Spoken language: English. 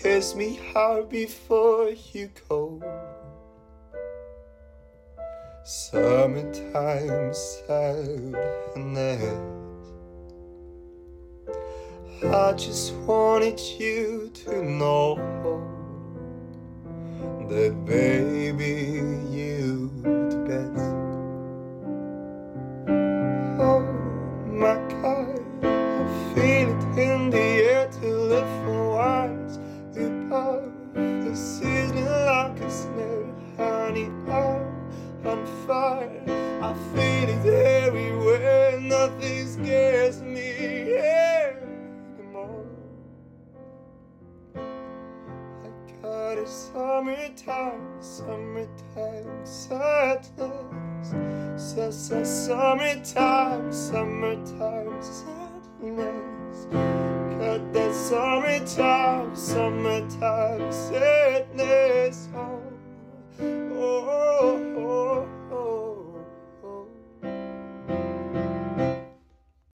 kiss me hard before you go. Summertime sadness. I just wanted you to know that baby, you the best. Oh my God, I feel it in the air to live for once. Above the season like a snare, honey, I'm on fire. I feel it everywhere, nothing scares me anymore. I got a summertime sadness. Summertime sadness. Got that summertime sadness.